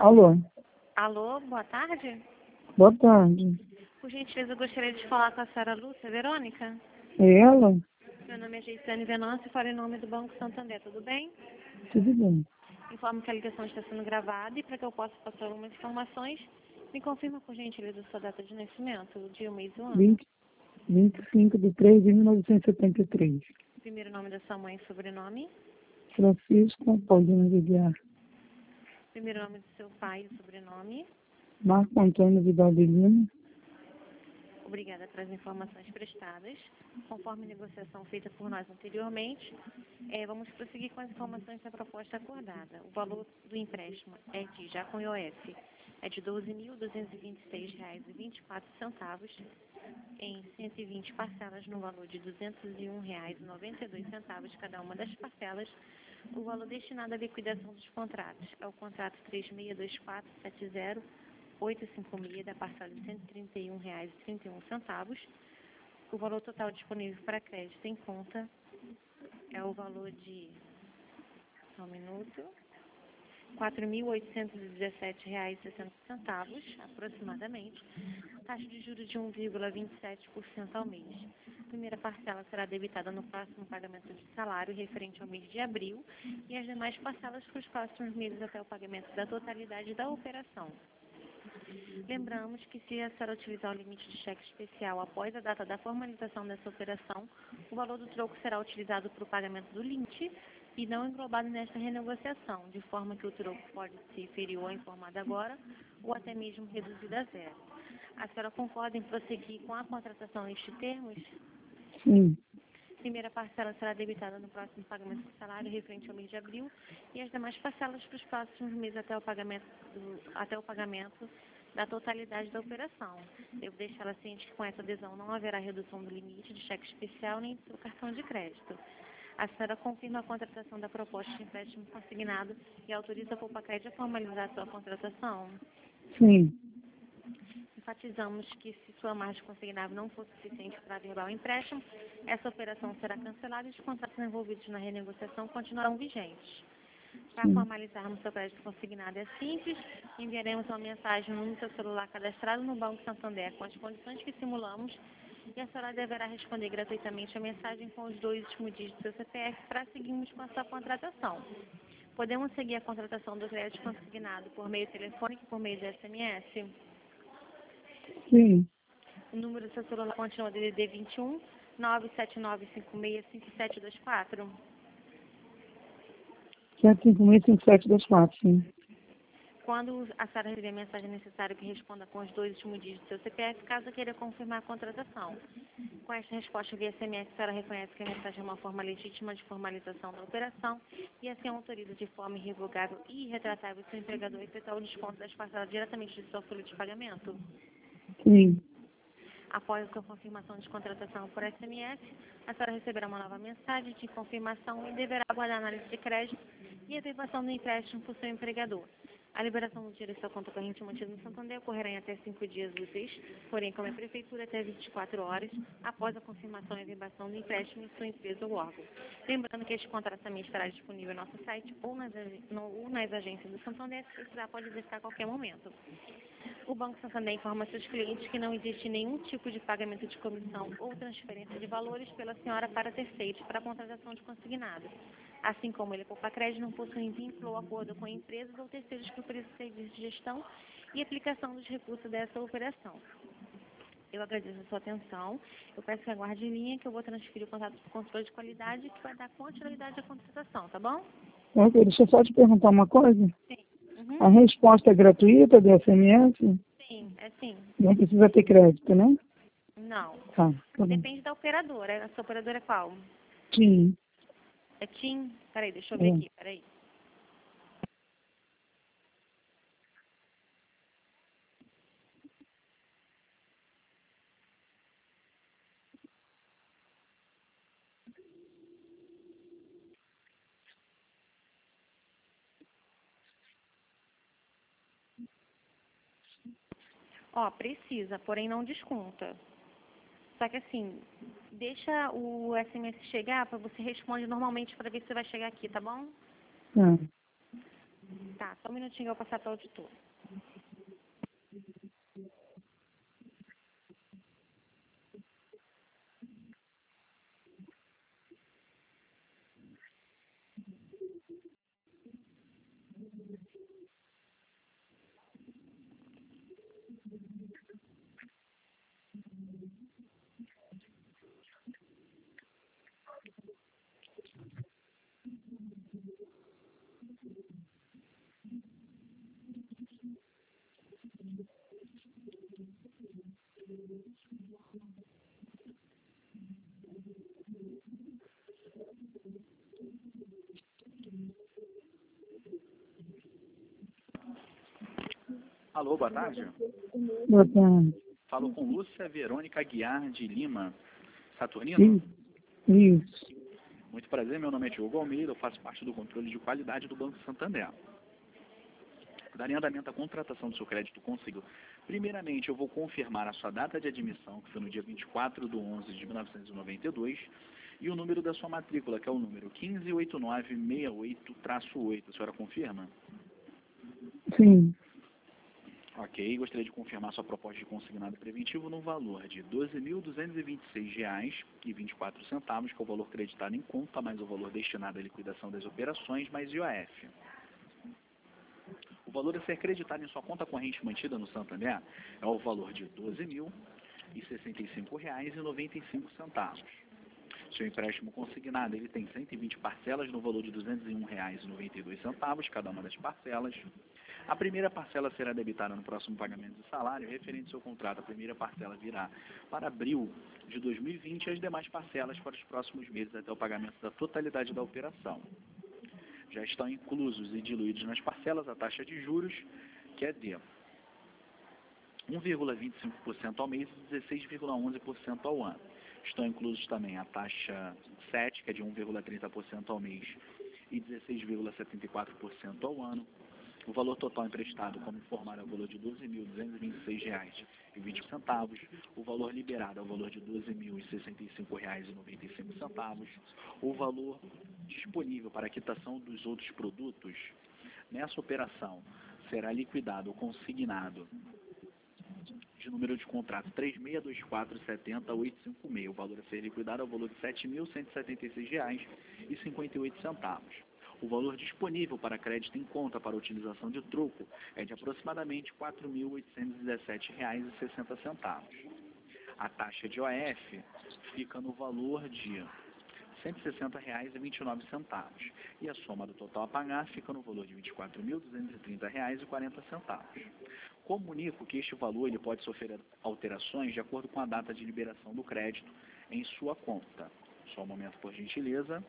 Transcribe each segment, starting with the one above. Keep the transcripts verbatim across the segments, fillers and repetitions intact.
Alô, Alô, boa tarde. boa tarde. Por gentileza, eu gostaria de falar com a senhora Lúcia Verônica. É ela? Meu nome é Geiciane Venâncio e falo em nome do Banco Santander, tudo bem? Tudo bem. Informo que a ligação está sendo gravada e para que eu possa passar algumas informações, me confirma por gentileza a sua data de nascimento, o dia, o mês e o ano. vinte, vinte e cinco de três de mil novecentos e setenta e três. Primeiro nome da sua mãe e sobrenome. Francisco Paulino de Guiar. Primeiro nome do seu pai e sobrenome. Marco Antônio Vidal de Lima. Obrigada pelas informações prestadas. Conforme negociação feita por nós anteriormente, é, vamos prosseguir com as informações da proposta acordada. O valor do empréstimo é de, já com I O F, é de doze mil duzentos e vinte e seis reais e vinte e quatro centavos em cento e vinte parcelas no valor de duzentos e um reais e noventa e dois centavos cada uma das parcelas. O valor destinado à liquidação dos contratos é o contrato três seis dois quatro sete zero oito cinco seis da parcela de cento e trinta e um reais e trinta e um centavos. O valor total disponível para crédito em conta é o valor de, só um minuto, quatro mil oitocentos e dezessete reais e sessenta centavos, aproximadamente. Taxa de juros de um vírgula vinte e sete por cento ao mês. A primeira parcela será debitada no próximo pagamento de salário referente ao mês de abril e as demais parcelas para os próximos meses até o pagamento da totalidade da operação. Lembramos que se a senhora utilizar o limite de cheque especial após a data da formalização dessa operação, o valor do troco será utilizado para o pagamento do limite e não englobado nesta renegociação, de forma que o troco pode ser inferior ao informado agora ou até mesmo reduzido a zero. A senhora concorda em prosseguir com a contratação nestes termos? Sim. Primeira parcela será debitada no próximo pagamento do salário referente ao mês de abril e as demais parcelas para os próximos meses até o pagamento, do, até o pagamento da totalidade da operação. Devo deixá-la ciente que com essa adesão não haverá redução do limite de cheque especial nem do seu cartão de crédito. A senhora confirma a contratação da proposta de empréstimo consignado e autoriza a Poupa-Crédito a formalizar a sua contratação? Sim. Enfatizamos que se sua margem consignável não for suficiente para averbar o empréstimo, essa operação será cancelada e os contratos envolvidos na renegociação continuarão vigentes. Para Sim. formalizarmos seu crédito consignado é simples, enviaremos uma mensagem no seu celular cadastrado no Banco Santander com as condições que simulamos e a senhora deverá responder gratuitamente a mensagem com os dois últimos dígitos do seu C P F para seguirmos com a sua contratação. Podemos seguir a contratação do crédito consignado por meio telefônico e por meio de S M S? Sim. O número do seu celular continua D D D vinte e um, nove sete nove cinco seis cinco sete dois quatro. sete cinco seis cinco sete dois quatro, sim. Quando a senhora receber a mensagem necessária que responda com os dois últimos dígitos do seu C P F, caso queira confirmar a contratação. Com esta resposta via S M S, a senhora reconhece que a mensagem é uma forma legítima de formalização da operação e assim autoriza de forma irrevogável e irretratável o seu empregador a efetuar o desconto das parcelas diretamente de sua folha de pagamento. Sim. Após a sua confirmação de contratação por S M S, a senhora receberá uma nova mensagem de confirmação e deverá aguardar a análise de crédito e a efetuação do empréstimo por seu empregador. A liberação do dinheiro em sua conta corrente mantida no Santander ocorrerá em até cinco dias úteis, porém, como é prefeitura, até vinte e quatro horas após a confirmação e averbação do empréstimo em sua empresa ou órgão. Lembrando que este contrato também estará disponível no nosso site ou nas, no, ou nas agências do Santander, se precisar pode verificar a qualquer momento. O Banco Santander informa seus clientes que não existe nenhum tipo de pagamento de comissão ou transferência de valores pela senhora para terceiros para a contratação de consignados. Assim como ele, Poupa-Crédito, não possui vínculo ou acordo com empresas ou terceiros que ofereçam serviços de gestão e aplicação dos recursos dessa operação. Eu agradeço a sua atenção. Eu peço que aguarde em linha que eu vou transferir o contato para o controle de qualidade que vai dar continuidade à contratação, tá bom? Ok, deixa eu só te perguntar uma coisa. Sim. Uhum. A resposta é gratuita do S M S? Sim, é sim. Não precisa ter crédito, né? Não. Tá, tá bom. Depende da operadora. A sua operadora é qual? Sim. É TIM? Peraí, deixa eu ver É. aqui, peraí. Ó, precisa, porém não desconta. Só que assim, deixa o S M S chegar para você responder normalmente para ver se vai chegar aqui, tá bom? Tá. Tá. Tá, só um minutinho que eu vou passar para o auditor. Alô, boa tarde. Boa tarde. Falo com Lúcia Verônica Guiar de Lima, Saturnino. Sim, isso. Muito prazer, meu nome é Diogo Almeida, eu faço parte do controle de qualidade do Banco Santander. Darei andamento à contratação do seu crédito consigo. Primeiramente, eu vou confirmar a sua data de admissão, que foi no dia vinte e quatro de onze de mil novecentos e noventa e dois, e o número da sua matrícula, que é o número um cinco oito nove seis oito oito. A senhora confirma? Sim, Ok, gostaria de confirmar sua proposta de consignado preventivo no valor de doze mil duzentos e vinte e seis reais e vinte e quatro centavos, que é o valor creditado em conta, mais o valor destinado à liquidação das operações, mais I O F. O valor a ser creditado em sua conta corrente mantida no Santander é o valor de doze mil e sessenta e cinco reais e noventa e cinco centavos. Seu empréstimo consignado ele tem cento e vinte parcelas no valor de duzentos e um reais e noventa e dois centavos, cada uma das parcelas. A primeira parcela será debitada no próximo pagamento de salário referente ao seu contrato. A primeira parcela virá para abril de dois mil e vinte e as demais parcelas para os próximos meses até o pagamento da totalidade da operação. Já estão inclusos e diluídos nas parcelas a taxa de juros, que é de um vírgula vinte e cinco por cento ao mês e dezesseis vírgula onze por cento ao ano. Estão inclusos também a taxa sete, que é de um vírgula trinta por cento ao mês e dezesseis vírgula setenta e quatro por cento ao ano. O valor total emprestado, como informado, é o valor de doze mil duzentos e vinte e seis reais e vinte centavos. O valor liberado é o valor de doze mil e sessenta e cinco reais e noventa e cinco centavos. O valor disponível para a quitação dos outros produtos nessa operação será liquidado ou consignado de número de contrato três seis dois quatro sete zero oito cinco seis. O valor a ser liquidado é o valor de sete mil cento e setenta e seis reais e cinquenta e oito centavos. O valor disponível para crédito em conta para utilização de troco é de aproximadamente quatro mil oitocentos e dezessete reais e sessenta centavos. A taxa de O F fica no valor de cento e sessenta reais e vinte e nove centavos. E a soma do total a pagar fica no valor de vinte e quatro mil duzentos e trinta reais e quarenta centavos. Comunico que este valor ele pode sofrer alterações de acordo com a data de liberação do crédito em sua conta. Só um momento, por gentileza.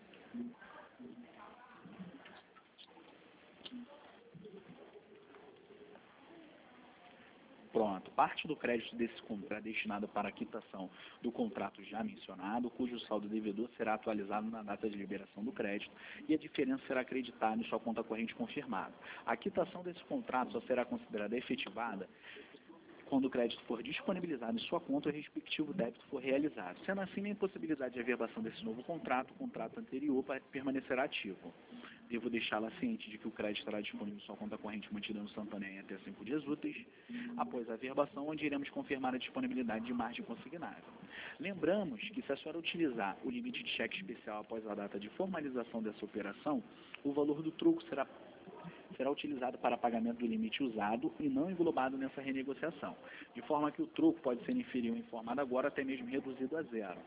Pronto, parte do crédito desse contrato é destinado para a quitação do contrato já mencionado, cujo saldo devedor será atualizado na data de liberação do crédito e a diferença será acreditada em sua conta corrente confirmada. A quitação desse contrato só será considerada efetivada quando o crédito for disponibilizado em sua conta e o respectivo débito for realizado. Sendo assim, na impossibilidade de averbação desse novo contrato, o contrato anterior permanecerá ativo. Devo deixá-la ciente de que o crédito estará disponível em sua conta corrente mantida no Santander em até cinco dias úteis, após a averbação, onde iremos confirmar a disponibilidade de margem consignável. Lembramos que se a senhora utilizar o limite de cheque especial após a data de formalização dessa operação, o valor do troco será será utilizado para pagamento do limite usado e não englobado nessa renegociação, de forma que o troco pode ser inferior informado agora, até mesmo reduzido a zero.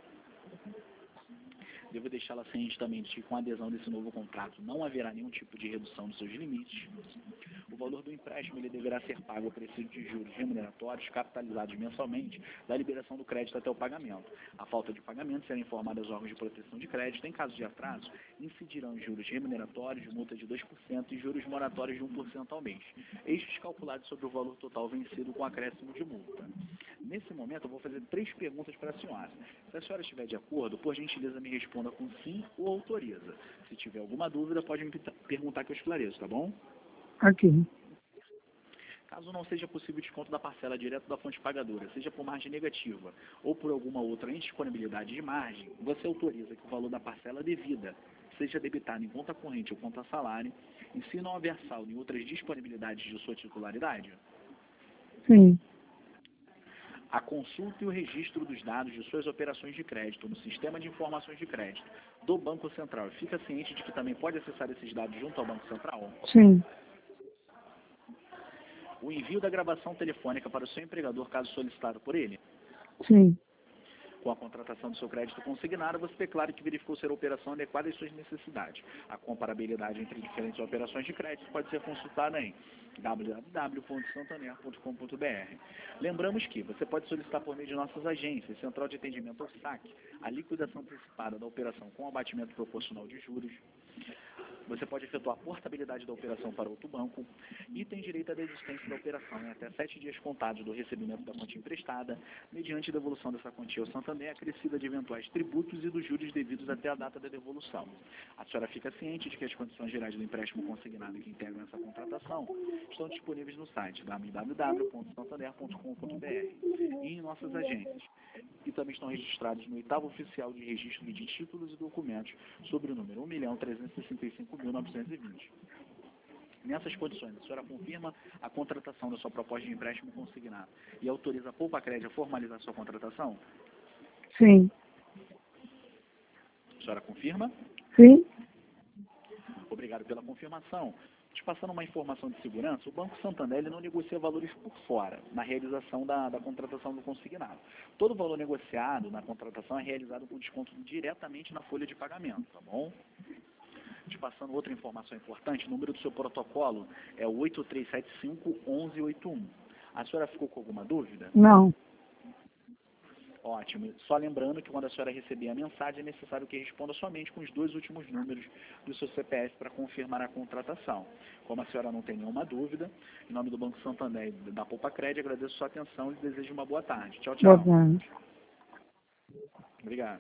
Devo deixá-la ciente também de que com a adesão desse novo contrato não haverá nenhum tipo de redução dos seus limites. O valor do empréstimo ele deverá ser pago a preciso de juros remuneratórios capitalizados mensalmente da liberação do crédito até o pagamento. A falta de pagamento será informada aos órgãos de proteção de crédito. Em caso de atraso, incidirão juros remuneratórios, multa de dois por cento e juros moratórios de um por cento ao mês. Estes calculados sobre o valor total vencido com acréscimo de multa. Nesse momento, eu vou fazer três perguntas para a senhora. Se a senhora estiver de acordo, por gentileza, me responda com sim ou autoriza. Se tiver alguma dúvida, pode me perguntar que eu esclareço, tá bom? aqui. Caso não seja possível o desconto da parcela direto da fonte pagadora, seja por margem negativa ou por alguma outra indisponibilidade de margem, você autoriza que o valor da parcela devida seja debitado em conta corrente ou conta salário, e se não houver saldo em outras disponibilidades de sua titularidade? Sim. A consulta e o registro dos dados de suas operações de crédito no Sistema de Informações de Crédito do Banco Central. Fica ciente de que também pode acessar esses dados junto ao Banco Central? Sim. O envio da gravação telefônica para o seu empregador, caso solicitado por ele? Sim. Com a contratação do seu crédito consignado, você declara que verificou ser a operação adequada às suas necessidades. A comparabilidade entre diferentes operações de crédito pode ser consultada em w w w ponto santander ponto com ponto b r. Lembramos que você pode solicitar por meio de nossas agências, Central de Atendimento ao Saque, a liquidação antecipada da operação com abatimento proporcional de juros. Você pode efetuar a portabilidade da operação para outro banco e tem direito à desistência da operação em até sete dias contados do recebimento da quantia emprestada, mediante devolução dessa quantia ao Santander acrescida de eventuais tributos e dos juros devidos até a data da devolução. A senhora fica ciente de que as condições gerais do empréstimo consignado que integram essa contratação estão disponíveis no site w w w ponto santander ponto com ponto b r e em nossas agências. E também estão registrados no oitavo oficial de registro de títulos e documentos sobre o número um milhão trezentos e sessenta e cinco mil novecentos e vinte. Nessas condições, a senhora confirma a contratação da sua proposta de empréstimo consignado e autoriza a Poupa Crédito a formalizar sua contratação? Sim. A senhora confirma? Sim. Obrigado pela confirmação. Te passando uma informação de segurança, o Banco Santander ele não negocia valores por fora na realização da, da contratação do consignado. Todo valor negociado na contratação é realizado com desconto diretamente na folha de pagamento, tá bom? Te passando outra informação importante, o número do seu protocolo é o oito três sete cinco, um um oito um. A senhora ficou com alguma dúvida? Não. Ótimo. Só lembrando que quando a senhora receber a mensagem, é necessário que responda somente com os dois últimos números do seu C P F para confirmar a contratação. Como a senhora não tem nenhuma dúvida, em nome do Banco Santander e da Poupa Crédito, agradeço a sua atenção e desejo uma boa tarde. Tchau, tchau. Boa tarde. Obrigado.